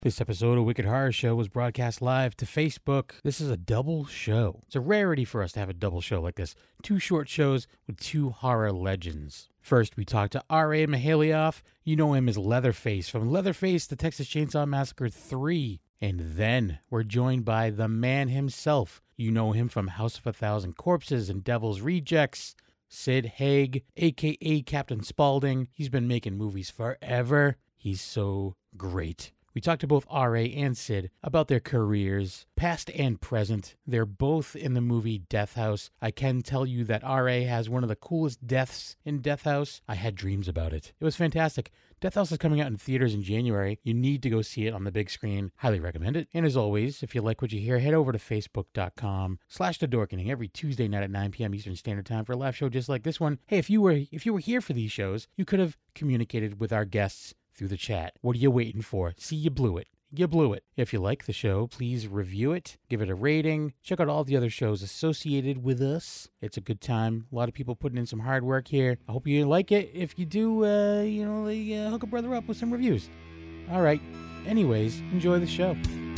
This episode of Wicked Horror Show was broadcast live to Facebook. This is a double show. It's a rarity for us to have a double show like this. Two short shows with two horror legends. First, we talked to R.A. Mihalioff. You know him as Leatherface from Leatherface, The Texas Chainsaw Massacre 3. And then we're joined by the man himself. You know him from House of a Thousand Corpses and Devil's Rejects. Sid Haig, a.k.a. Captain Spaulding. He's been making movies forever. He's so great. We talked to both R.A. and Sid about their careers, past and present. They're both in the movie Death House. I can tell you that R.A. has one of the coolest deaths in Death House. I had dreams about it. It was fantastic. Death House is coming out in theaters in January. You need to go see it on the big screen. Highly recommend it. And as always, if you like what you hear, head over to facebook.com/thedorkening every Tuesday night at 9 p.m. Eastern Standard Time for a live show just like this one. Hey, if you were here for these shows, you could have communicated with our guests through the chat. What are you waiting for? See, you blew it. You blew it. If you like the show, please review it, give it a rating, check out all the other shows associated with us. It's a good time. A lot of people putting in some hard work here. I hope you like it. If you do, hook a brother up with some reviews. All right. Anyways, enjoy the show.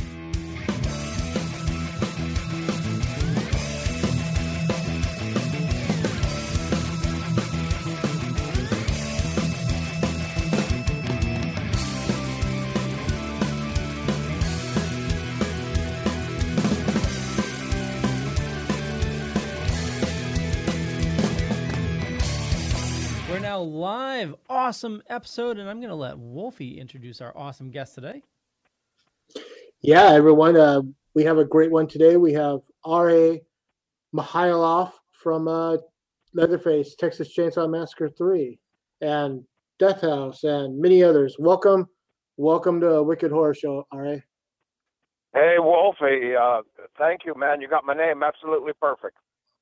Live awesome episode, and I'm going to let Wolfie introduce our awesome guest today. Yeah, everyone, we have a great one today. We have R.A. Mihalioff from Leatherface, Texas Chainsaw Massacre 3, and Death House, and many others. Welcome to Wicked Horror Show, R.A. Hey, Wolfie, thank you, man. You got my name absolutely perfect.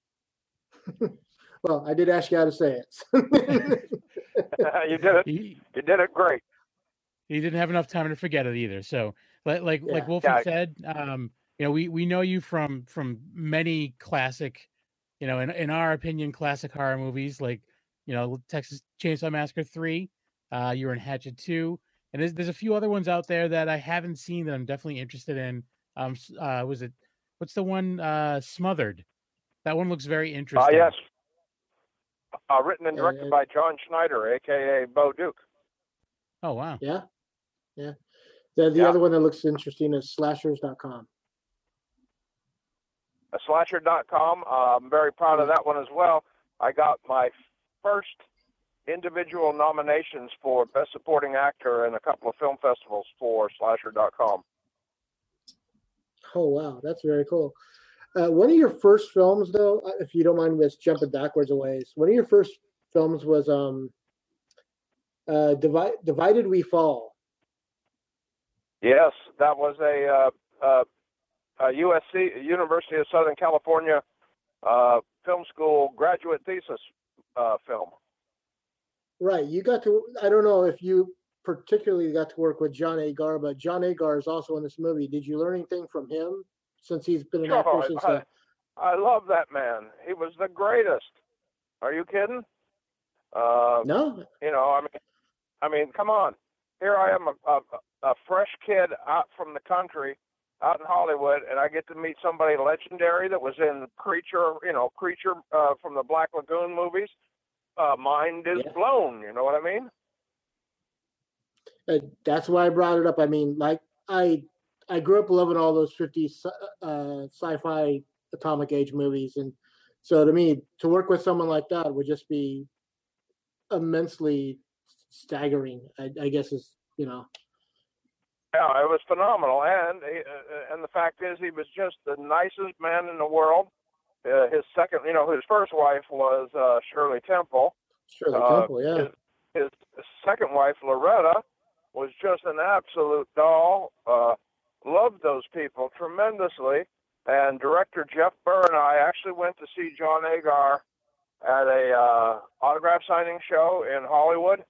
Well, I did ask you how to say it. You did it. You did it great. He didn't have enough time to forget it either. So, like Wolfie said, we know you from many classic, in our opinion, classic horror movies like, Texas Chainsaw Massacre 3. You were in Hatchet 2, and there's a few other ones out there that I haven't seen that I'm definitely interested in. What's the one? Smothered. That one looks very interesting. Yes. Written and directed by John Schneider, a.k.a. Bo Duke. Oh, wow. Yeah. The other one that looks interesting is slashers.com. Slasher.com. I'm very proud of that one as well. I got my first individual nominations for Best Supporting Actor in a couple of film festivals for Slasher.com. Oh, wow. That's very cool. One of your first films, though, if you don't mind us jumping backwards a ways, one of your first films was Divided We Fall. Yes, that was a USC, University of Southern California film school graduate thesis film. Right. You got to, I don't know if you particularly got to work with John Agar, but John Agar is also in this movie. Did you learn anything from him? Since he's been an actor since I love that man. He was the greatest. Are you kidding? No. I mean, come on. Here I am, a fresh kid out from the country, out in Hollywood, and I get to meet somebody legendary that was in Creature from the Black Lagoon movies. Mind is blown. You know what I mean? That's why I brought it up. I mean, like I grew up loving all those 50s sci-fi atomic age movies. And so to me, to work with someone like that would just be immensely staggering, I guess is, Yeah, it was phenomenal. And the fact is he was just the nicest man in the world. His first wife was Shirley Temple. His second wife, Loretta, was just an absolute doll. Loved those people tremendously, and director Jeff Burr and I actually went to see John Agar at a autograph signing show in Hollywood.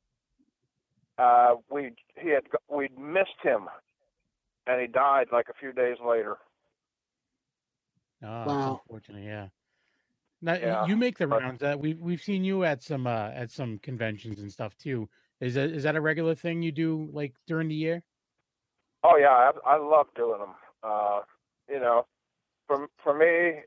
We'd missed him, and he died like a few days later. Oh, wow. That's unfortunate. Yeah. Now you make the rounds. We've seen you at some conventions and stuff too. Is that a regular thing you do like during the year? Oh yeah, I love doing them. You know, for me,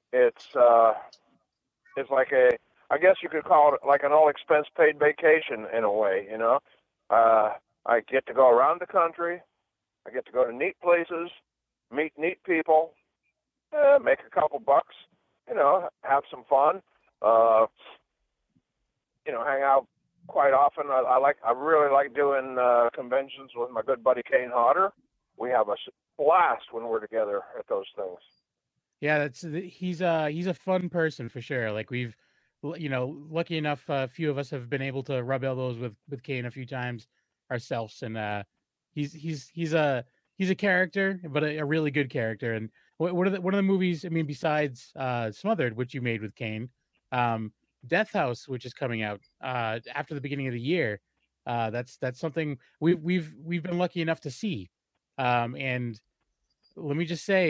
it's like I guess you could call it like an all expense paid vacation in a way. I get to go around the country. I get to go to neat places, meet neat people, make a couple bucks. Have some fun. Uh, hang out quite often. I really like doing conventions with my good buddy Kane Hodder. We have a blast when we're together at those things. Yeah, he's a fun person for sure. Like lucky enough, a few of us have been able to rub elbows with Kane a few times ourselves, and he's a character, but a really good character. And one of the movies? I mean, besides Smothered, which you made with Kane, um, Death House, which is coming out after the beginning of the year. That's something we've been lucky enough to see, and let me just say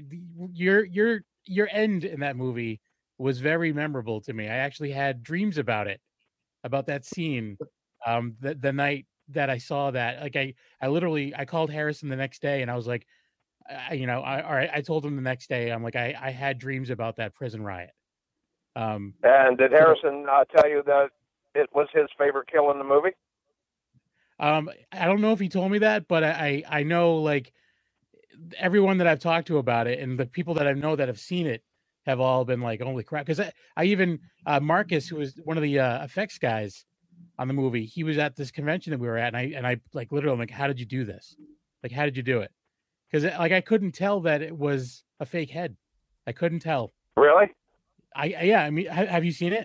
your end in that movie was very memorable to me. I actually had dreams about that scene the night that I saw that. Like I literally I called Harrison the next day and I was like all right, I told him the next day, I'm like I had dreams about that prison riot. And did so, Harrison tell you that it was his favorite kill in the movie? I don't know if he told me that, but I know, like, everyone that I've talked to about it and the people that I know that have seen it have all been like, holy crap. Because I even Marcus, who was one of the effects guys on the movie, he was at this convention that we were at, and I like literally, I'm like, how did you do this? Like, how did you do it? Because like I couldn't tell that it was a fake head. I couldn't tell. Really? Yeah. I mean, have you seen it?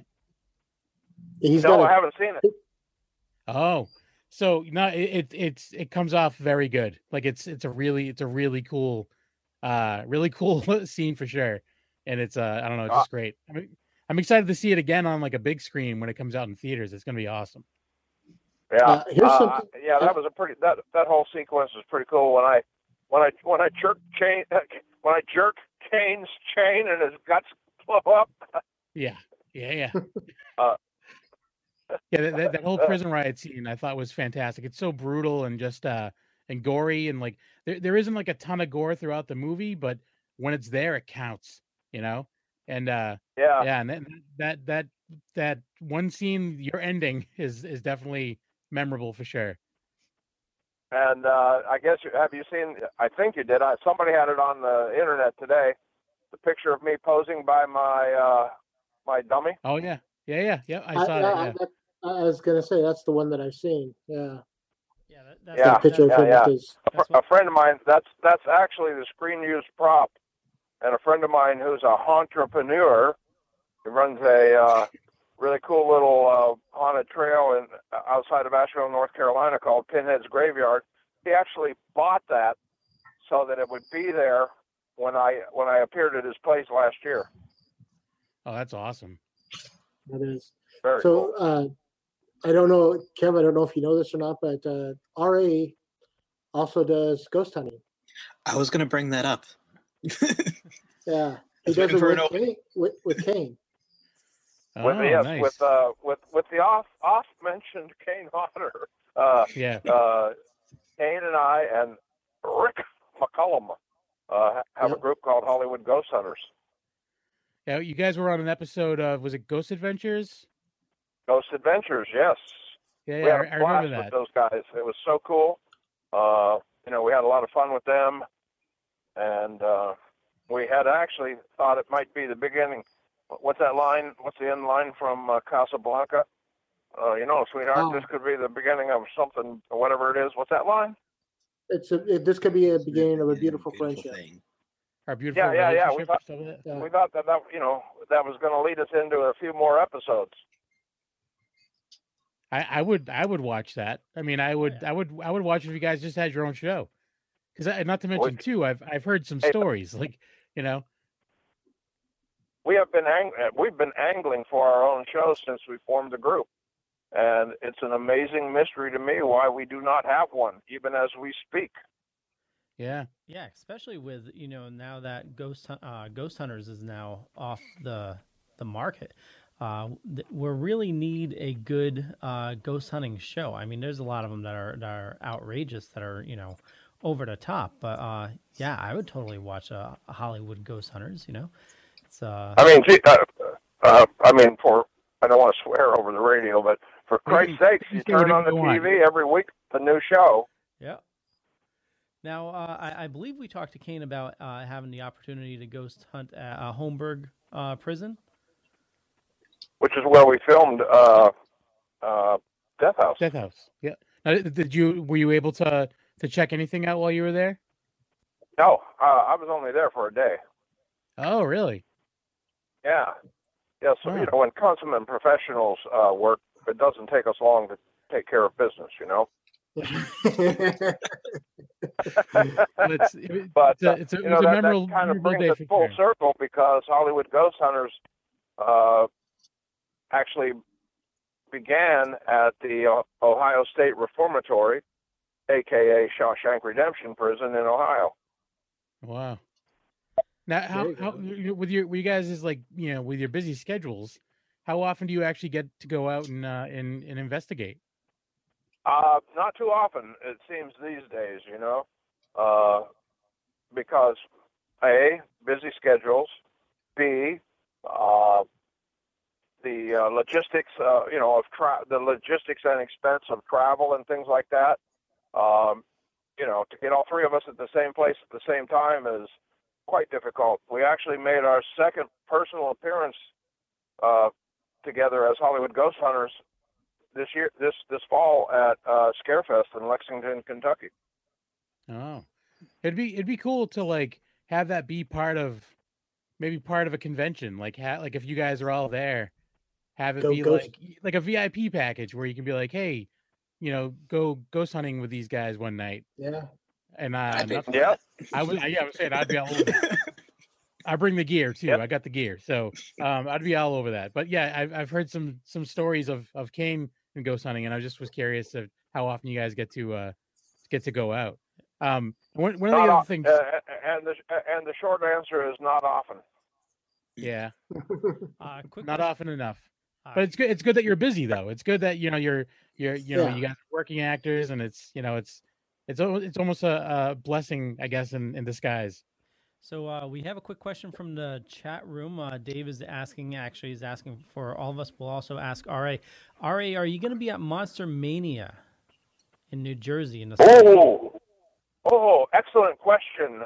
I haven't seen it. Oh, so no, it comes off very good. Like it's a really cool, really cool scene for sure. And it's I don't know, it's just great. I'm excited to see it again on like a big screen when it comes out in theaters. It's gonna be awesome. Yeah, that was a pretty that whole sequence was pretty cool. When I jerk Kane's chain and his guts blow up. Yeah. Yeah, that whole prison riot scene I thought was fantastic. It's so brutal and just and gory, and like there isn't like a ton of gore throughout the movie, but when it's there, it counts, you know. And and that one scene, your ending is definitely memorable for sure. And I guess have you seen? I think you did. Somebody had it on the internet today. The picture of me posing by my dummy. Oh yeah. I saw it. Yeah. I was gonna say that's the one that I've seen. Yeah. That's that picture of him with his. A friend of mine. That's actually the screen used prop, and a friend of mine who's a entrepreneur. He runs a really cool little haunted trail outside of Asheville, North Carolina, called Pinhead's Graveyard. He actually bought that so that it would be there when I appeared at his place last year. Oh, that's awesome. That is. Very cool. I don't know, Kev, I don't know if you know this or not, but RA also does ghost hunting. I was going to bring that up. Yeah, he does it with Kane. Oh, nice. with the off mentioned Kane Hodder. Kane and I and Rick McCullum have a group called Hollywood Ghost Hunters. Yeah, you guys were on an episode of, was it Ghost Adventures? Ghost Adventures, yes. Yeah, we had a I remember that. With those guys. It was so cool. We had a lot of fun with them, and we had actually thought it might be the beginning. What's that line? What's the end line from Casablanca? Sweetheart, this could be the beginning of something, or whatever it is. What's that line? This could be a beginning of a beautiful friendship. Our beautiful relationship. We thought that that was going to lead us into a few more episodes. I would watch that. I mean, I would watch it if you guys just had your own show. Because not to mention too, I've heard some stories like, we've been angling for our own show since we formed the group, and it's an amazing mystery to me why we do not have one, even as we speak. Yeah, especially with now that Ghost Hunters is now off the market. We really need a good ghost hunting show. I mean, there's a lot of them that are outrageous, that are over the top. But yeah, I would totally watch a Hollywood Ghost Hunters. It's I mean, I mean, I don't want to swear over the radio, but for Christ's sakes, you turn on the TV every week, a new show. Yeah. Now, I believe we talked to Kane about having the opportunity to ghost hunt at Holmberg prison, which is where we filmed Death House. Death House. Yeah. Now, were you able to check anything out while you were there? No, I was only there for a day. Oh, really? Yeah. Yeah. So when consummate professionals work, it doesn't take us long to take care of business. But that kind of brings it full circle, because Hollywood Ghost Hunters actually began at the Ohio State Reformatory, aka Shawshank Redemption Prison in Ohio. Wow. Now, how with you guys is with your busy schedules, how often do you actually get to go out and investigate? Not too often, it seems these days, because A, busy schedules, B, the logistics, of the logistics and expense of travel and things like that. To get all three of us at the same place at the same time is quite difficult. We actually made our second personal appearance together as Hollywood Ghost Hunters this fall at Scarefest in Lexington, Kentucky. Oh, it'd be cool to have that be part of a convention. Like if you guys are all there, have it be like a VIP package where you can be like, hey, go ghost hunting with these guys one night. Yeah. And I was saying I'd be all over that. I bring the gear too. Yep. I got the gear, so I'd be all over that. But yeah, I've heard some stories of Kane and ghost hunting, and I just was curious of how often you guys get to go out. One of the other things, and the short answer is not often. Yeah, not often enough. But it's good. It's good that you're busy, though. It's good that you guys are working actors, and it's almost a blessing, I guess, in disguise. So we have a quick question from the chat room. Dave is asking for all of us. We'll also ask R.A. R.A., are you going to be at Monster Mania in New Jersey in the summer? Excellent question.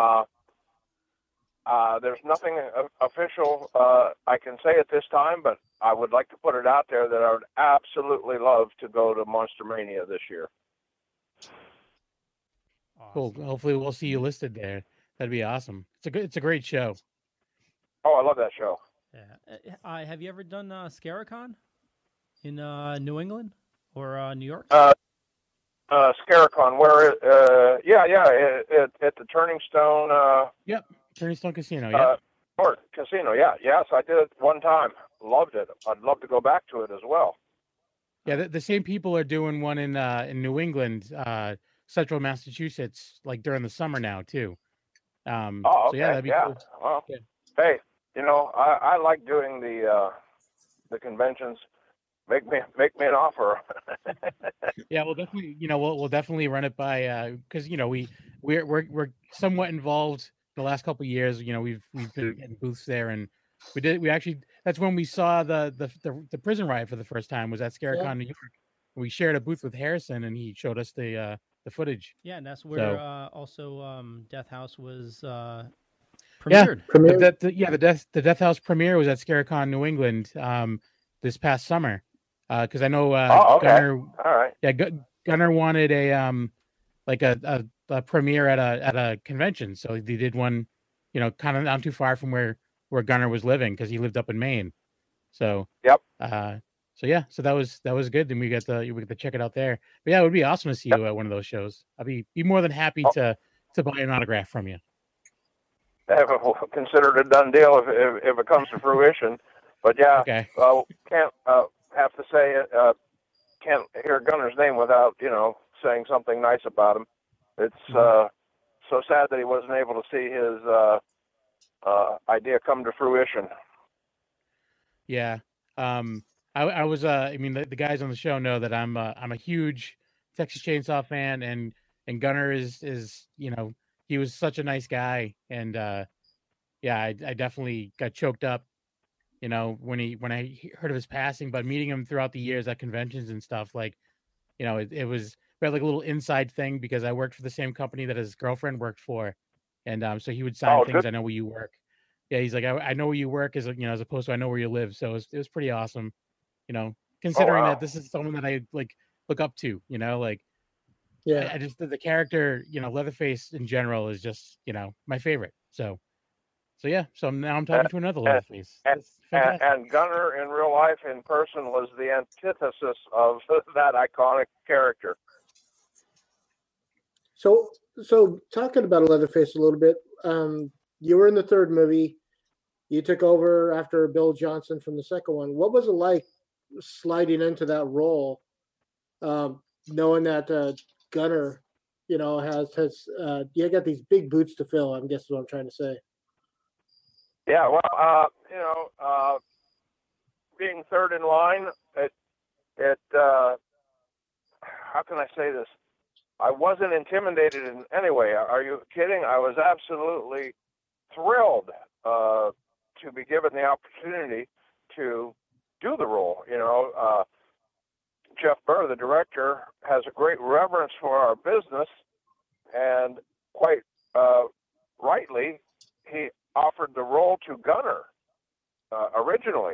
There's nothing official I can say at this time, but I would like to put it out there that I would absolutely love to go to Monster Mania this year. Awesome. Cool. Hopefully we'll see you listed there. That'd be awesome. It's a great show. Oh, I love that show. Yeah. Have you ever done Scaricon in New England or New York? Scaricon, where? At the Turning Stone. Yep, Turning Stone Casino. Yeah. Casino. Yeah. Yes, I did it one time. Loved it. I'd love to go back to it as well. Yeah, the same people are doing one in New England, Central Massachusetts, during the summer now too. Okay. So yeah, that'd be cool. Well, yeah. Hey, I like doing the conventions. Make me an offer. Yeah, we'll definitely, we'll definitely run it by because we're somewhat involved the last couple of years. We've been getting booths there, and we actually that's when we saw the prison riot for the first time was at Scaricon, New York. We shared a booth with Harrison, and he showed us the footage. Yeah, and that's where also Death House was premiered. The Death House premiere was at Scaricon, New England, this past summer. Because I know Gunnar. All right. Yeah, Gunnar wanted a premiere at a convention, so they did one, kind of not too far from where Gunnar was living because he lived up in Maine. So yep. So that was good. Then we got to check it out there. But yeah, it would be awesome to see you at one of those shows. I'd be more than happy to buy an autograph from you. Consider it a done deal if it comes to fruition. But yeah, okay. Can't have to say it. Can't hear Gunnar's name without saying something nice about him. It's so sad that he wasn't able to see his idea come to fruition. Yeah. I was the guys on the show know that I'm a huge Texas Chainsaw fan, and And Gunner is he was such a nice guy, and I definitely got choked up, when I heard of his passing. But meeting him throughout the years at conventions and stuff, like, it was, we had like a little inside thing because I worked for the same company that his girlfriend worked for, and so he would sign things. Good. I know where you work. Yeah, he's like, I know where you work, as as opposed to I know where you live. So it was pretty awesome, considering that this is someone that I like look up to. Like, Yeah. I just, the character, Leatherface in general is just, my favorite. So yeah. So now I'm talking to another Leatherface. And Gunner in real life, in person, was the antithesis of that iconic character. So talking about Leatherface a little bit, you were in the third movie. You took over after Bill Johnson from the second one. What was it like sliding into that role, knowing that Gunner, has you got these big boots to fill? I guess is what I'm trying to say. Yeah, well, being third in line, it how can I say this? I wasn't intimidated in any way. Are you kidding? I was absolutely thrilled to be given the opportunity to do the role. Jeff Burr, the director, has a great reverence for our business, and quite rightly, he offered the role to Gunner originally.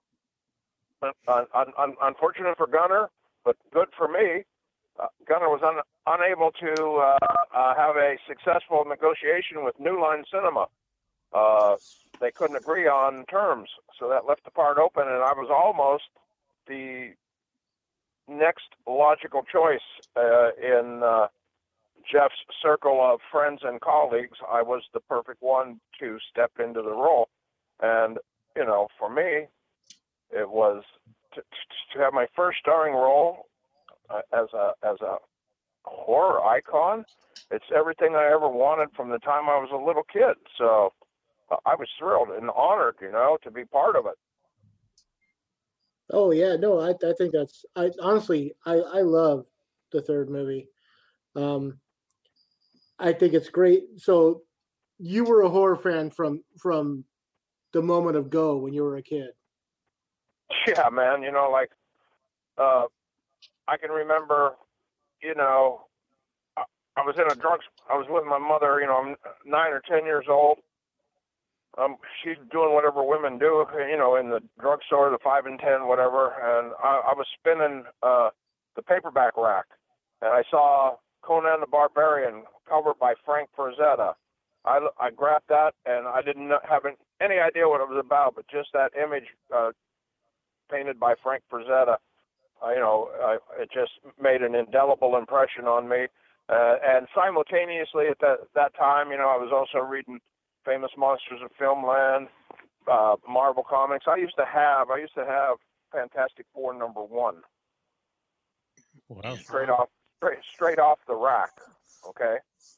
Unfortunate for Gunner, but good for me. Gunner was unable to have a successful negotiation with New Line Cinema. They couldn't agree on terms, so that left the part open, and I was almost the next logical choice in Jeff's circle of friends and colleagues. I was the perfect one to step into the role, and for me, it was to have my first starring role as a horror icon. It's everything I ever wanted from the time I was a little kid. So I was thrilled and honored, to be part of it. Oh yeah, no, I think that's, I honestly, I love the third movie. I think it's great. So you were a horror fan from the moment of go when you were a kid. Yeah, man. I can remember, I was in I was with my mother, I'm 9 or 10 years old. She's doing whatever women do, in the drugstore, the 5 and 10, whatever. And I was spinning the paperback rack, and I saw Conan the Barbarian covered by Frank Frazetta. I grabbed that, and I didn't have any idea what it was about, but just that image painted by Frank Frazetta, it just made an indelible impression on me. And simultaneously at that time, I was also reading Famous Monsters of Filmland, Marvel Comics. I used to have Fantastic Four #1. Wow. Straight off the rack. Okay.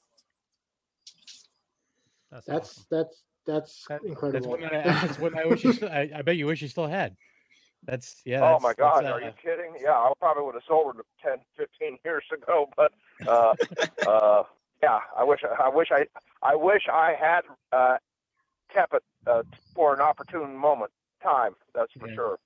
That's incredible. That's one I wish I bet you wish you still had. Oh my God, are you kidding? Yeah, I probably would have sold it 10, 15 years ago, but yeah, I wish I had kept it for an opportune time. That's for sure.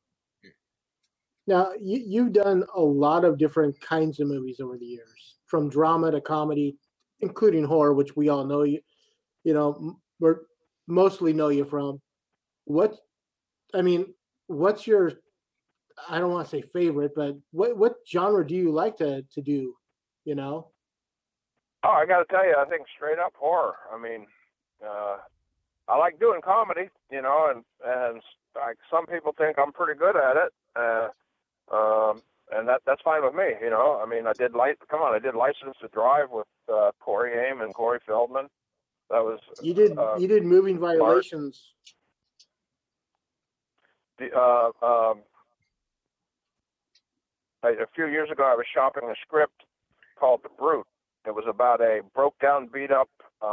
Now, you've done a lot of different kinds of movies over the years, from drama to comedy, including horror, which we all know you. We mostly know you from. What's your, I don't want to say favorite, but what genre do you like to do? Oh, I got to tell you, I think straight up horror. I mean, I like doing comedy, and like some people think I'm pretty good at it, and that's fine with me. I mean, I did License to Drive with Corey Haim and Corey Feldman. That was you did Moving Violations. A few years ago, I was shopping a script called The Brute. It was about a broke down, beat up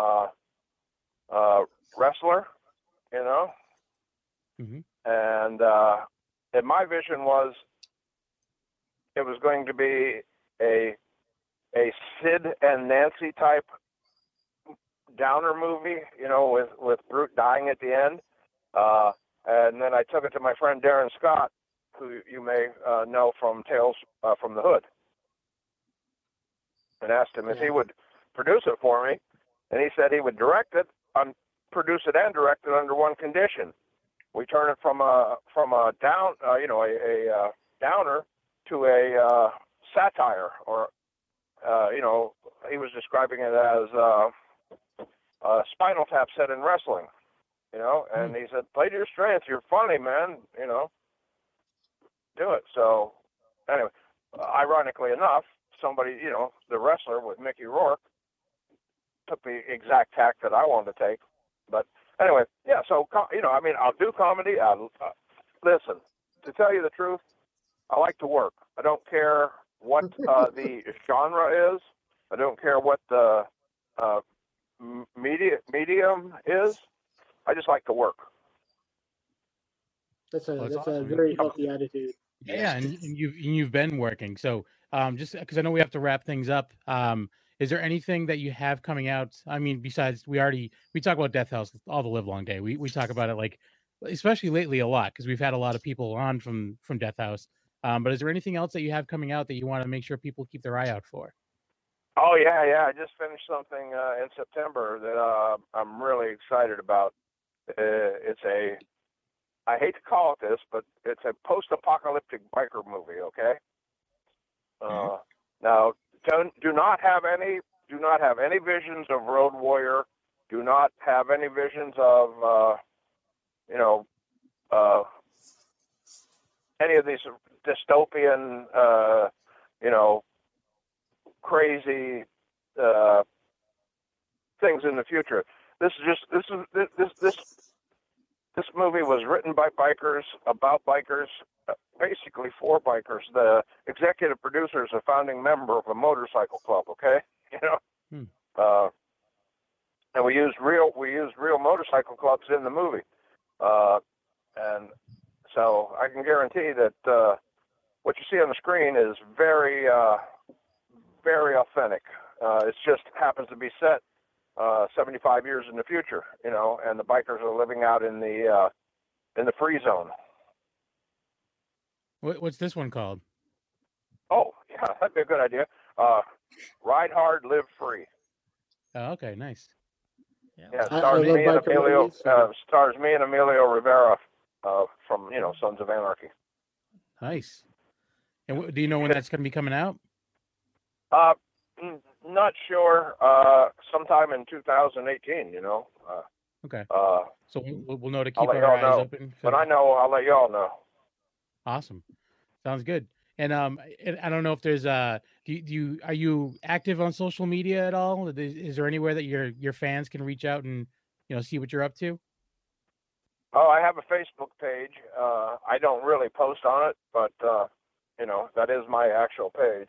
wrestler, Mm-hmm. And my vision was it was going to be a a Sid and Nancy type downer movie, with Brute dying at the end. And then I took it to my friend Darren Scott, who you may know from Tales from the Hood, and asked him if he would produce it for me. And he said he would produce it and direct it under one condition. We turn it from a down, a downer to a satire, or he was describing it as Spinal Tap set in wrestling, and he said, play to your strengths. You're funny, man, do it. So anyway, ironically enough, somebody, the wrestler with Mickey Rourke, took the exact tack that I wanted to take. But anyway, yeah, so, I'll do comedy. Listen, to tell you the truth, I like to work. I don't care what the genre is. I don't care what the medium is. I just like to work. That's awesome. a very healthy attitude. Yeah, and you've been working. So just because I know we have to wrap things up, is there anything that you have coming out? I mean, besides we talk about Death House all the live long day. We talk about it, like, especially lately, a lot, because we've had a lot of people on from Death House. But is there anything else that you have coming out that you want to make sure people keep their eye out for? Oh yeah. I just finished something in September that I'm really excited about. I hate to call it this, but it's a post-apocalyptic biker movie. Okay. Now, do not have any visions of Road Warrior. Do not have any visions of any of these dystopian, crazy things in the future. This movie was written by bikers, about bikers, basically for bikers. The executive producer is a founding member of a motorcycle club. Okay, and we used real motorcycle clubs in the movie, and so I can guarantee that what you see on the screen is very, very authentic. It just happens to be set 75 years in the future, and the bikers are living out in the free zone. What's this one called? Oh, yeah, that'd be a good idea. Ride Hard, Live Free. Oh, okay, nice. Yeah, stars me and Emilio Rivera from Sons of Anarchy. Nice. And do you know when that's going to be coming out? Not sure. Sometime in 2018. Okay. So we'll know to keep our eyes open. When I know, I'll let y'all know. Awesome. Sounds good. And I don't know if there's are you active on social media at all? Is there anywhere that your fans can reach out and see what you're up to? Oh, I have a Facebook page. I don't really post on it, but that is my actual page.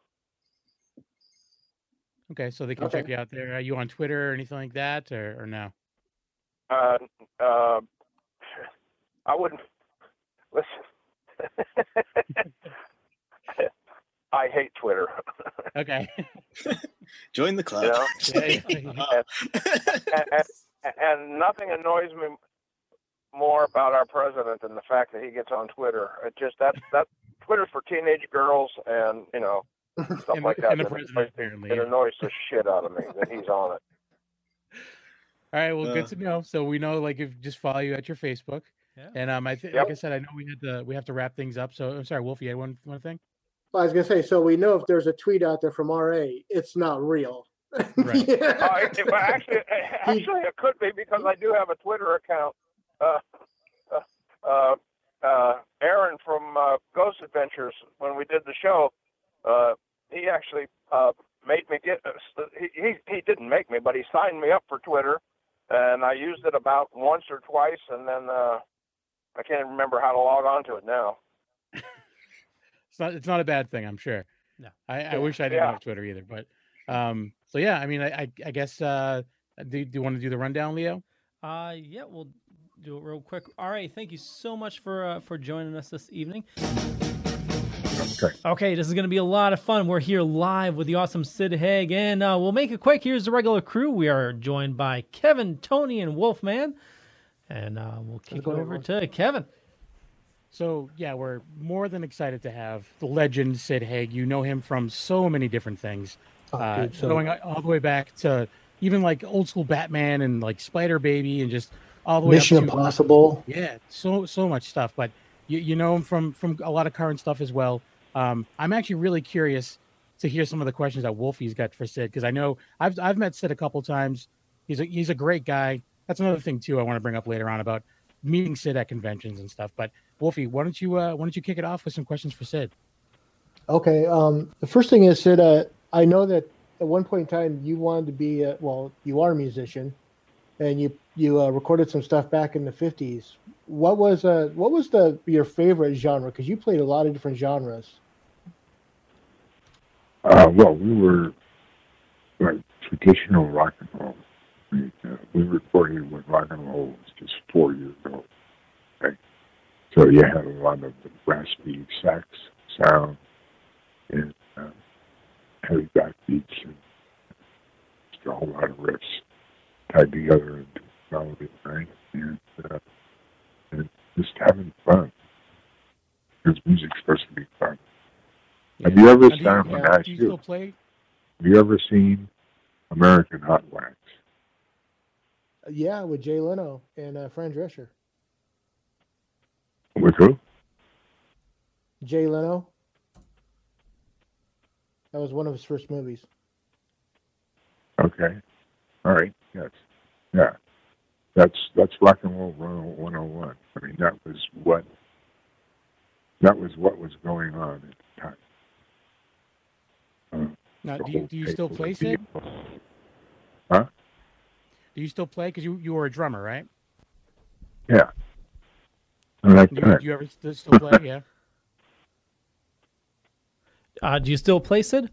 Okay, so they can check you out there. Are you on Twitter or anything like that, or no? I wouldn't listen. I hate Twitter. Okay. Join the club. And nothing annoys me more about our president than the fact that he gets on Twitter. It just that Twitter's for teenage girls and stuff like that. It annoys the shit out of me that he's on it. All right, well, good to know. So we know, if just follow you at your Facebook. Yeah. And like I said, I know we have to wrap things up. So I'm sorry, Wolf, you had one thing? Well, I was gonna say, so we know if there's a tweet out there from RA, it's not real. Right. Actually, it could be, because I do have a Twitter account. Aaron from Ghost Adventures, when we did the show, he actually made me get. He didn't make me, but he signed me up for Twitter, and I used it about once or twice, and then I can't remember how to log on to it now. It's not a bad thing, I'm sure. No. I wish I didn't have Twitter either, but so yeah, I mean, I guess do you want to do the rundown, Leo? Yeah, we'll do it real quick. All right, thank you so much for joining us this evening. Okay, this is going to be a lot of fun. We're here live with the awesome Sid Haig, and we'll make it quick. Here's the regular crew. We are joined by Kevin, Tony, and Wolfman, and we'll kick it over to Kevin. So, yeah, we're more than excited to have the legend Sid Haig. You know him from so many different things, going all the way back to even like old school Batman and like Spider Baby and just all the way Mission up to Impossible. Yeah, so much stuff. But you know him from a lot of current stuff as well. I'm actually really curious to hear some of the questions that Wolfie's got for Sid, because I know I've met Sid a couple times. He's a great guy. That's another thing too I want to bring up later on about meeting Sid at conventions and stuff. But Wolfie, why don't you kick it off with some questions for Sid? Okay. The first thing is, Sid, I know that at one point in time you wanted to be you are a musician, and you recorded some stuff back in the 50s. What was your favorite genre? Because you played a lot of different genres. Well, we were like traditional rock and roll. We recorded when rock and roll was just 4 years old. Okay? So you had a lot of the raspy sax sound and heavy backbeats and just a whole lot of riffs tied together into melody, right? And just having fun. Because music's supposed to be fun. Yeah. Have you ever Do you still play? Have you ever seen American Hot Wax? Yeah, with Jay Leno and Fran Drescher. With who? Jay Leno. That was one of his first movies. Okay. All right. Yes. Yeah. That's rock and roll 101. I mean, that was what was going on at the time. Now, do you still play, Sid? Huh? Do you still play? Because you were a drummer, right? Yeah. Do you ever still play? Yeah. Do you still play, Sid?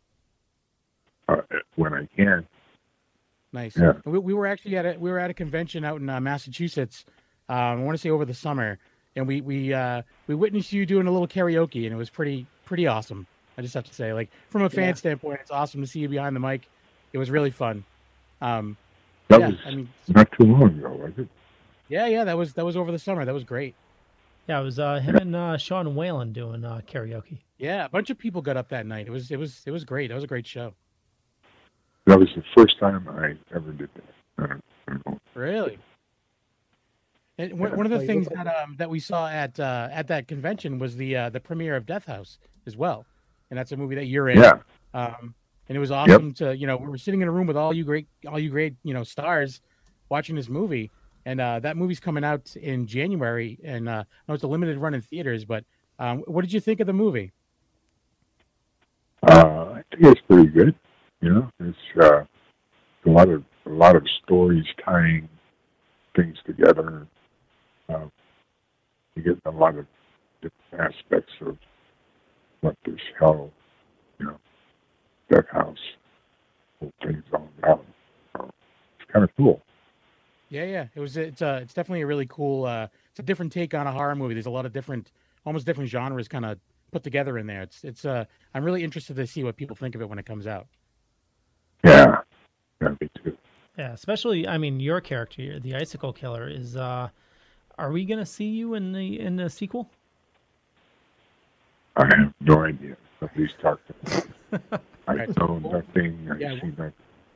When I can. Nice. Yeah. We were actually at a convention out in Massachusetts. I want to say over the summer, and we witnessed you doing a little karaoke, and it was pretty awesome. I just have to say, like from a fan standpoint, it's awesome to see you behind the mic. It was really fun. That was not too long ago, was it? Yeah, that was over the summer. That was great. Yeah, it was him and Sean Whalen doing karaoke. Yeah, a bunch of people got up that night. It was great. That was a great show. That was the first time I ever did that. Really? And one of the things that we saw at that convention was the premiere of Death House as well, and that's a movie that you're in. Yeah. And it was awesome to we were sitting in a room with all you great stars watching this movie, and that movie's coming out in January, and I know it's a limited run in theaters, but what did you think of the movie? I think it's pretty good. It's a lot of stories tying things together. You get a lot of different aspects of what this hell, Death House, whole thing's all about. It's kind of cool. Yeah. It's definitely a really cool. It's a different take on a horror movie. There's a lot of almost different genres kind of put together in there. I'm really interested to see what people think of it when it comes out. Yeah, me too. Yeah, especially your character, the Icicle Killer, is. Are we gonna see you in the sequel? I have no idea. Nobody's talked about it. I know nothing. I see nothing.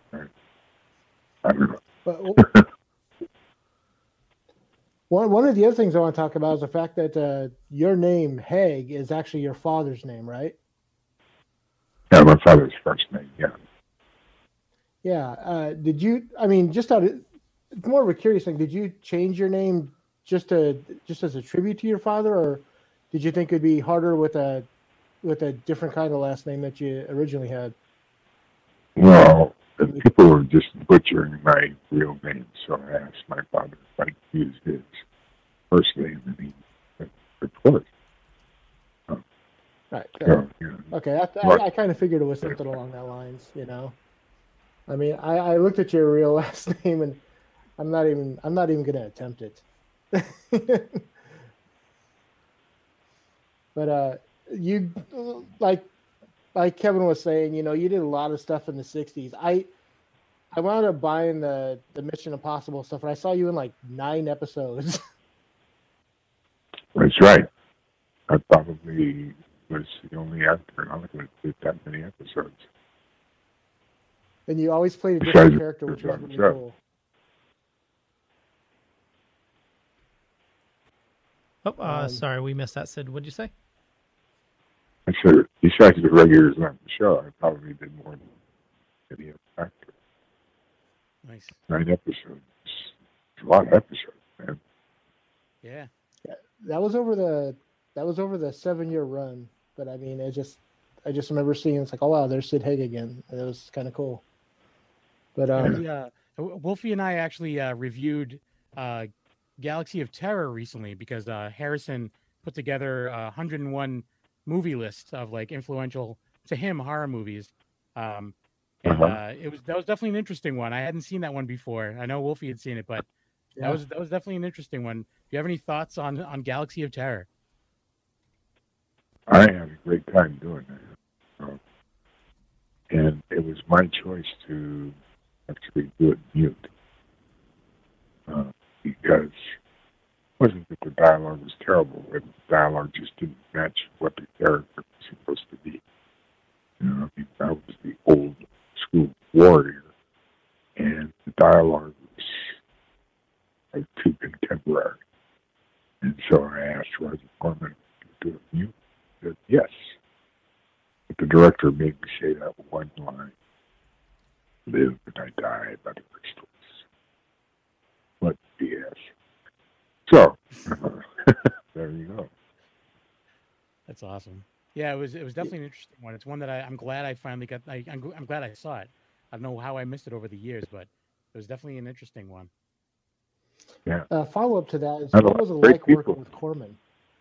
I don't know. But one of the other things I want to talk about is the fact that your name, Haig, is actually your father's name, right? Yeah, my father's first name, yeah. Yeah. Did you, just more of a curious thing, did you change your name just as a tribute to your father, or did you think it'd be harder with a different kind of last name that you originally had? Well, people were just butchering my real name, so I asked my father if I could use his first name, and he said, of course. Right. So, okay. I kind of figured it was something along that lines, I looked at your real last name, and I'm not even going to attempt it. But you like Kevin was saying, you did a lot of stuff in the '60s. I wound up buying the Mission Impossible stuff, and I saw you in like 9 episodes. That's right. I probably was the only actor in Hollywood that did that many episodes. And you always played a different character, which was really cool. Oh, sorry, we missed that, Sid. What'd you say? I said, besides the regulars on the show, I probably did more than any other actor. Nice. 9 episodes. It's a lot of episodes, man. Yeah. That was over the 7-year run. But I mean, I just remember seeing it's like, oh wow, there's Sid Haig again. And it was kind of cool. But Wolfie and I actually reviewed Galaxy of Terror recently because Harrison put together a 101 movie list of like influential to him horror movies. That was definitely an interesting one. I hadn't seen that one before. I know Wolfie had seen it, but that was definitely an interesting one. Do you have any thoughts on Galaxy of Terror? I had a great time doing that. And it was my choice to actually do it mute. Because it wasn't that the dialogue was terrible, but the dialogue just didn't match what the character was supposed to be. I was the old school warrior, and the dialogue was like too contemporary. And so I asked Roger Corman to do it mute. He said yes. But the director made me say that one line: "Live and I die by the crystals." What BS. So there you go. That's awesome. Yeah, it was definitely an interesting one. It's one that I'm glad I finally got. I'm glad I saw it. I don't know how I missed it over the years, but it was definitely an interesting one. Yeah. Follow up to that is, what was it like working with Corman?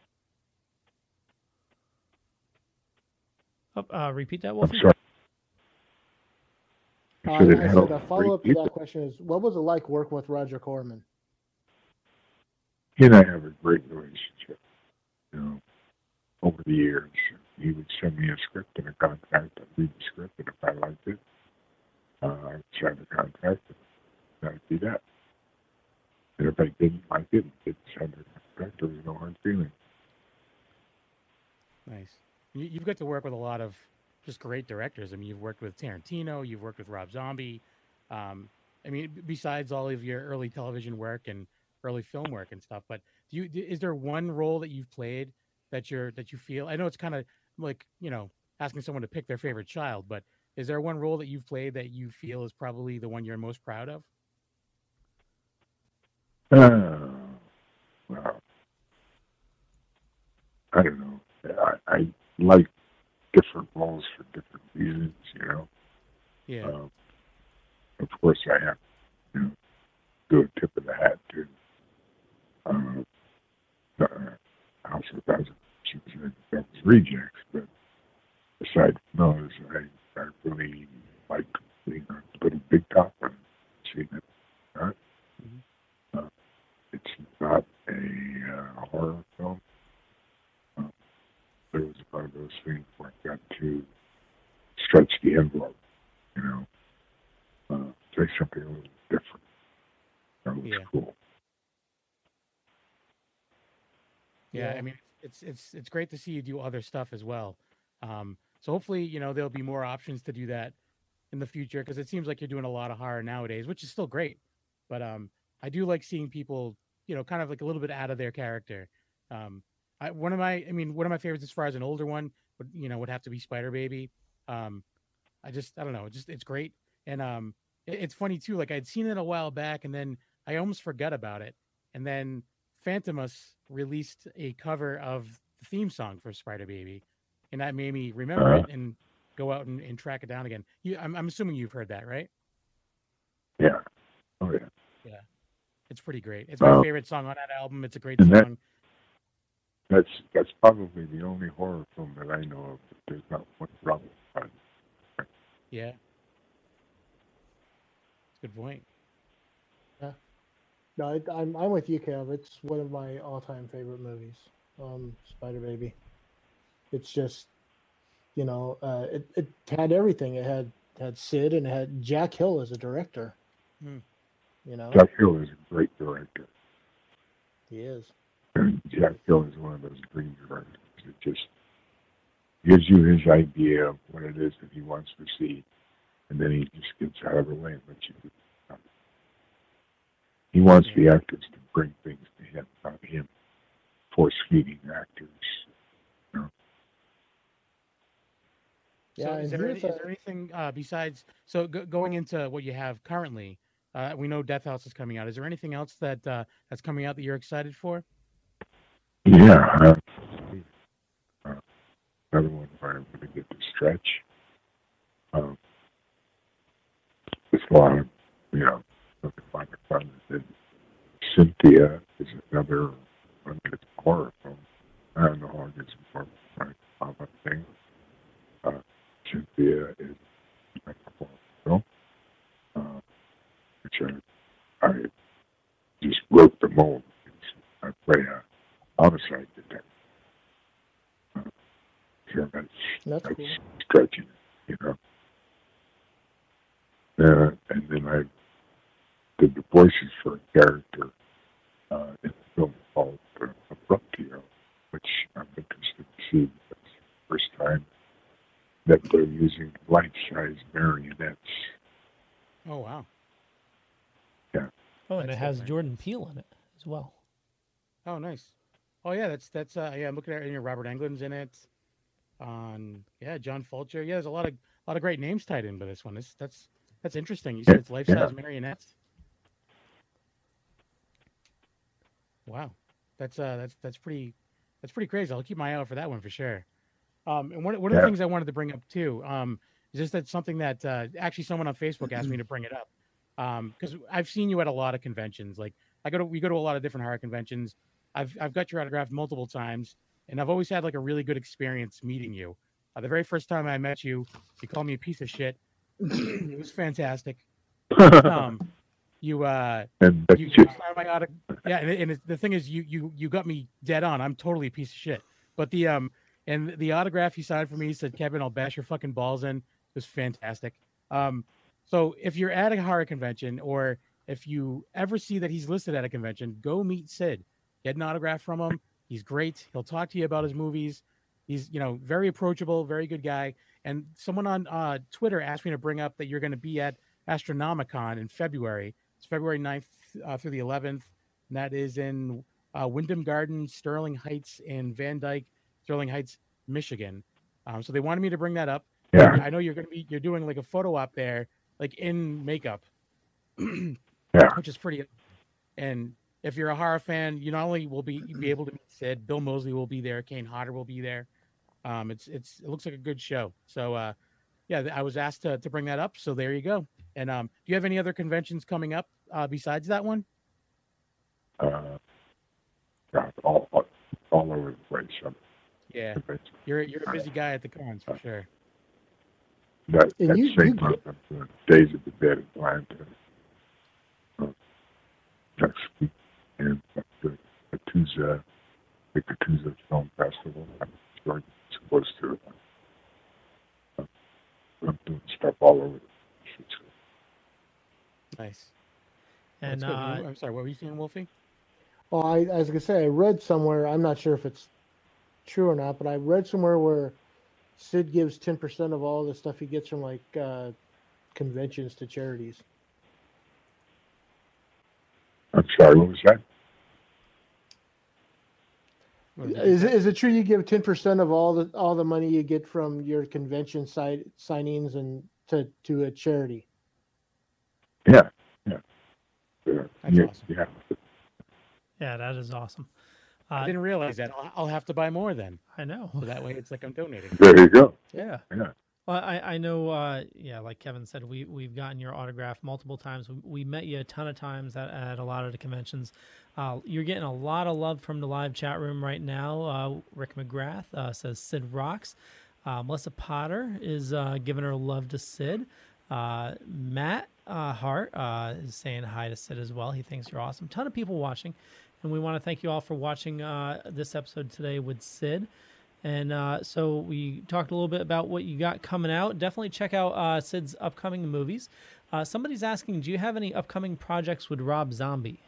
Repeat that, Wolfie. I'm sorry. I said a follow up to that question is, what was it like working with Roger Corman? He and I have a great relationship. Over the years, he would send me a script and a contract. I'd read the script, and if I liked it, I would sign the contract, and that'd be that. And if I didn't like it, didn't sign the contract, there was no hard feeling. Nice. You've got to work with a lot of just great directors. I mean, you've worked with Tarantino, you've worked with Rob Zombie. I mean, besides all of your early television work and early film work and stuff, but is there one role that you've played that you feel? I know it's kind of like asking someone to pick their favorite child, but is there one role that you've played that you feel is probably the one you're most proud of? Well, I don't know. I like different roles for different reasons, Yeah. Of course, I have to do a tip of the hat to House of Thousand Devil's Rejects, but aside from those, I really like being a Little Big Top and seeing it. It's not a horror film. There was one of those things where I got to stretch the envelope, say something a little different. That was cool. Yeah, I mean, it's great to see you do other stuff as well. So hopefully, there'll be more options to do that in the future, because it seems like you're doing a lot of horror nowadays, which is still great. But I do like seeing people, kind of like a little bit out of their character. One of my favorites as far as an older one would have to be Spider Baby. I don't know, it's great. And it's funny too, like I'd seen it a while back and then I almost forgot about it. And then Phantomus released a cover of the theme song for Spider Baby, and that made me remember it and go out and track it down again. I'm assuming you've heard that, right? Yeah. Oh yeah. Yeah. It's pretty great. It's my favorite song on that album. It's a great song. That's probably the only horror film that I know of that there's not one problem on. Yeah. Good point. Yeah. No, I'm with you, Kev. It's one of my all-time favorite movies, Spider Baby. It's just, it had everything. It had Sid and it had Jack Hill as a director. Hmm. Jack Hill is a great director. He is. And Jack Hill is one of those dream directors that just gives you his idea of what it is that he wants to see, and then he just gets out of the way and lets you do it. He wants the actors to bring things to him, not him force-feeding actors. So is there anything besides going into what you have currently? We know Death House is coming out. Is there anything else that's coming out that you're excited for? Yeah, another one where I'm going to get to stretch. It's a lot of, looking like fun. And Cynthia is another one that's a horror film. I don't know how it gets more like pop-up thing. Cynthia is like a horror film, which I just broke the mold. I play a homicide detective. So that's cool. Stretching, and then I did the voices for a character in a film called Abrupt Hero, which I'm interested to see. That's the first time that they're using life-size marionettes. Oh, wow. Yeah. Oh, and it has Jordan Peele in it as well. Oh, nice. Oh, yeah, that's I'm looking at it. Robert Englund's in it. John Fulcher. Yeah, there's a lot of great names tied into this one. That's interesting. You said it's life-size marionettes. Wow, that's pretty crazy. I'll keep my eye out for that one for sure. And one of the things I wanted to bring up too, is just that something that actually someone on Facebook asked me to bring it up, because I've seen you at a lot of conventions. Like we go to a lot of different horror conventions. I've got your autograph multiple times, and I've always had like a really good experience meeting you. The very first time I met you, you called me a piece of shit. It was fantastic. You signed my autograph. Yeah, and the thing is, you got me dead on. I'm totally a piece of shit. But and the autograph he signed for me said, "Kevin, I'll bash your fucking balls in." It was fantastic. So if you're at a horror convention, or if you ever see that he's listed at a convention, go meet Sid. Get an autograph from him. He's great. He'll talk to you about his movies. He's very approachable, very good guy. And someone on Twitter asked me to bring up that you're going to be at Astronomicon in February. It's February 9th through the 11th, and that is in Wyndham Gardens, Sterling Heights, and Van Dyke, Sterling Heights, Michigan. So they wanted me to bring that up. Yeah. I know you're doing like a photo op there, like in makeup, which is pretty. And if you're a horror fan, you not only will be able to meet Sid, Bill Moseley will be there, Kane Hodder will be there. It looks like a good show. So I was asked to bring that up. So there you go. And do you have any other conventions coming up besides that one? All over the place. Yeah, you're a busy guy at the cons for sure. That same month, I'm doing Days of the Dead Atlanta next week, and the Catoosa Film Festival. I'm sure it's close to it. I'm doing stuff all over. Nice. And I'm sorry, what were you saying, Wolfie? Well, I was gonna say I read somewhere. I'm not sure if it's true or not, but I read somewhere where Sid gives 10% of all the stuff he gets from like conventions to charities. I'm sorry, what was that? Is it true you give 10% of all the money you get from your convention signings and to a charity? Yeah. That's awesome. Yeah. Yeah, that is awesome. I didn't realize that. I'll have to buy more then. I know. So that way it's like I'm donating. There you go. Yeah. Well, I know, like Kevin said, we've gotten your autograph multiple times. We met you a ton of times at a lot of the conventions. You're getting a lot of love from the live chat room right now. Rick McGrath says Sid rocks. Melissa Potter is giving her love to Sid. Matt Hart is saying hi to Sid as well. He thinks you're awesome. Ton of people watching, and we want to thank you all for watching this episode today with Sid. And so we talked a little bit about what you got coming out. Definitely check out Sid's upcoming movies. Somebody's asking, do you have any upcoming projects with Rob Zombie?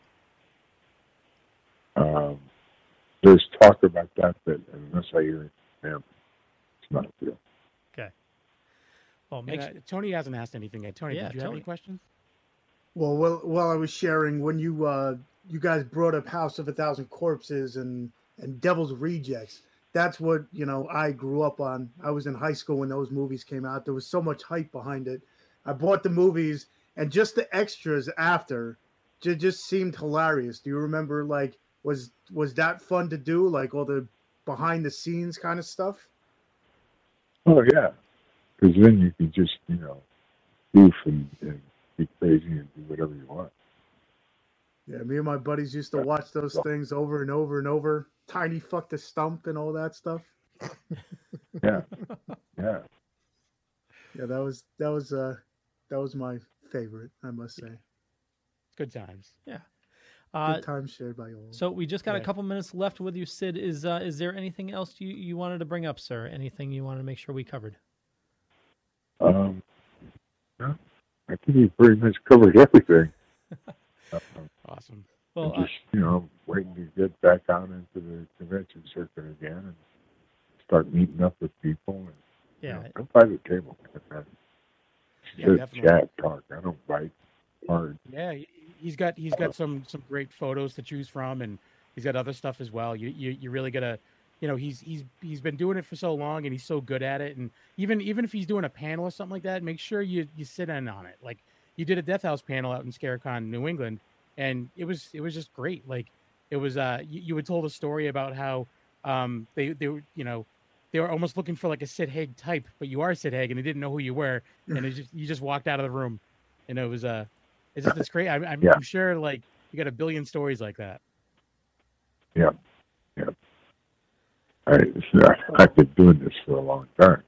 There's talk about that, but unless I hear it from him, it's not a deal. Okay. Well, Tony hasn't asked anything yet. Tony, Yeah, did you have Tony. any questions? Well, while I was sharing, when you guys brought up House of a Thousand Corpses and Devil's Rejects, that's what I grew up on. I was in high school when those movies came out. There was so much hype behind it. I bought the movies, and just the extras after just seemed hilarious. Do you remember? Like, was that fun to do? Like all the behind the scenes kind of stuff? Oh yeah, because then you can just goof and be crazy and do whatever you want. Yeah, me and my buddies used to watch those things over and over and over. Tiny Fuck the Stump and all that stuff. Yeah. That was my favorite, I must say. Good times. Yeah. Good times shared by all. So we just got a couple minutes left with you, Sid. Is there anything else you wanted to bring up, sir? Anything you wanted to make sure we covered? No, I think we pretty much covered everything. Awesome. Well, I'm just waiting to get back out into the convention circuit again and start meeting up with people and go by the table. Definitely. Chat, talk. I don't bite hard. Yeah, he's got some great photos to choose from, and he's got other stuff as well. You really gotta, he's been doing it for so long, and he's so good at it. And even if he's doing a panel or something like that, make sure you sit in on it. Like you did a Death House panel out in ScareCon, New England, and it was just great. Like it was you had told a story about how they were almost looking for like a Sid Haig type, but you are Sid Haig, and they didn't know who you were, and you just walked out of the room, and it was it's great. I'm sure like you got a billion stories like that. Yeah. I've been doing this for a long time.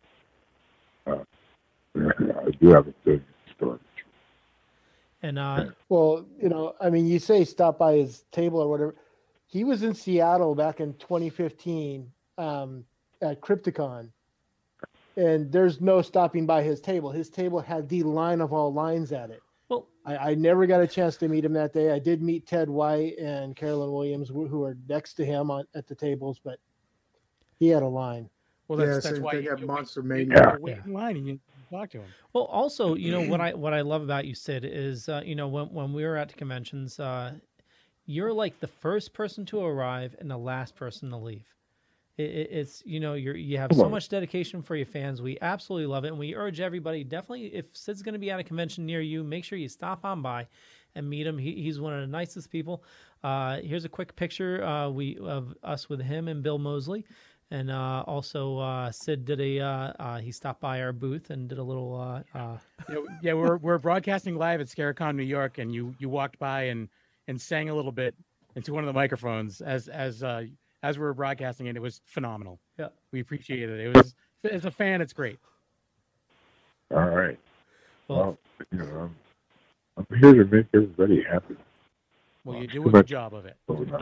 I do have a good story. And well, you say stop by his table or whatever. He was in Seattle back in 2015 at Crypticon, and there's no stopping by his table. His table had the line of all lines at it. Well, I never got a chance to meet him that day. I did meet Ted White and Carolyn Williams, who are next to him at the tables, but he had a line. Well, that's why you have Monster Mania. You wait in line and you talk to him. Well, also, what I love about you, Sid, is when we were at the conventions, you're like the first person to arrive and the last person to leave. It's you have so much dedication for your fans. We absolutely love it, and we urge everybody, definitely, if Sid's going to be at a convention near you, make sure you stop on by and meet him. He's one of the nicest people. Here's a quick picture of us with him and Bill Mosley, and also Sid did he stopped by our booth and did a little. We're broadcasting live at ScareCon New York, and you walked by and sang a little bit into one of the microphones as we were broadcasting it. It was phenomenal. Yeah, we appreciate it. It was, as a fan, it's great. All right. Well, I'm here to make everybody happy. Well, you do a good job of it.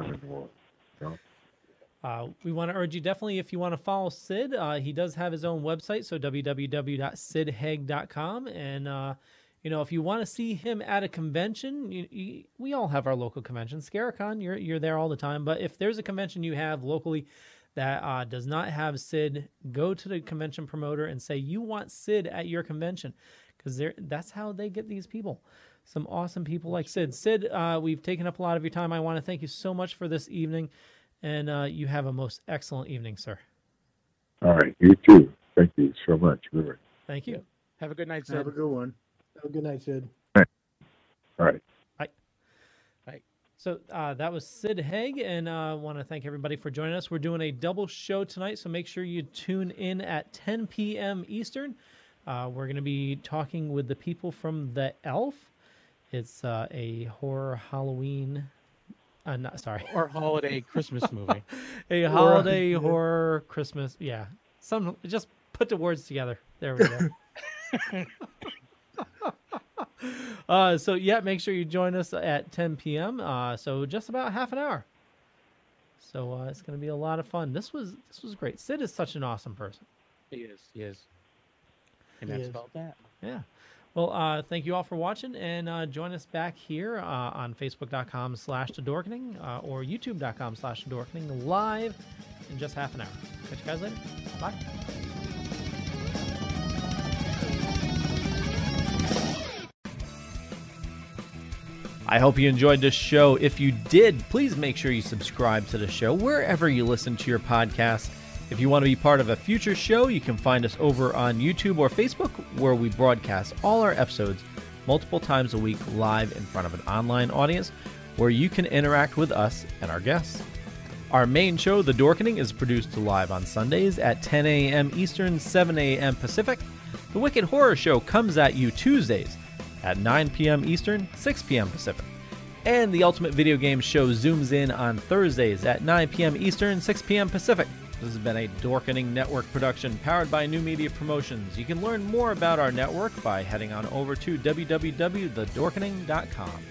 We want to urge you, definitely, if you want to follow Sid, he does have his own website, so www.sidhaig.com. And, if you want to see him at a convention, we all have our local conventions. ScareCon, you're there all the time. But if there's a convention you have locally that does not have Sid, go to the convention promoter and say you want Sid at your convention, because that's how they get these people. Some awesome people like Sid. Sid, we've taken up a lot of your time. I want to thank you so much for this evening, and you have a most excellent evening, sir. All right, you too. Thank you so much. Really. Thank you. Have a good night, Sid. Have a good one. Have a good night, Sid. All right. Bye. So that was Sid Haig, and I want to thank everybody for joining us. We're doing a double show tonight, so make sure you tune in at 10 p.m. Eastern. We're going to be talking with the people from The Elf. It's a horror Halloween, or holiday Christmas movie. A holiday horror Christmas, yeah. Just put the words together. There we go. Make sure you join us at 10 p.m. So just about half an hour. So it's going to be a lot of fun. This was great. Sid is such an awesome person. He is. And He that's is. about that. Yeah. Well, thank you all for watching, and join us back here on Facebook.com/thedorkening or YouTube.com/thedorkening live in just half an hour. Catch you guys later. Bye. I hope you enjoyed this show. If you did, please make sure you subscribe to the show wherever you listen to your podcast. If you want to be part of a future show, you can find us over on YouTube or Facebook, where we broadcast all our episodes multiple times a week live in front of an online audience where you can interact with us and our guests. Our main show, The Dorkening, is produced live on Sundays at 10 a.m. Eastern, 7 a.m. Pacific. The Wicked Horror Show comes at you Tuesdays at 9 p.m. Eastern, 6 p.m. Pacific. And the Ultimate Video Game Show zooms in on Thursdays at 9 p.m. Eastern, 6 p.m. Pacific. This has been a Dorkening Network production powered by New Media Promotions. You can learn more about our network by heading on over to www.thedorkening.com.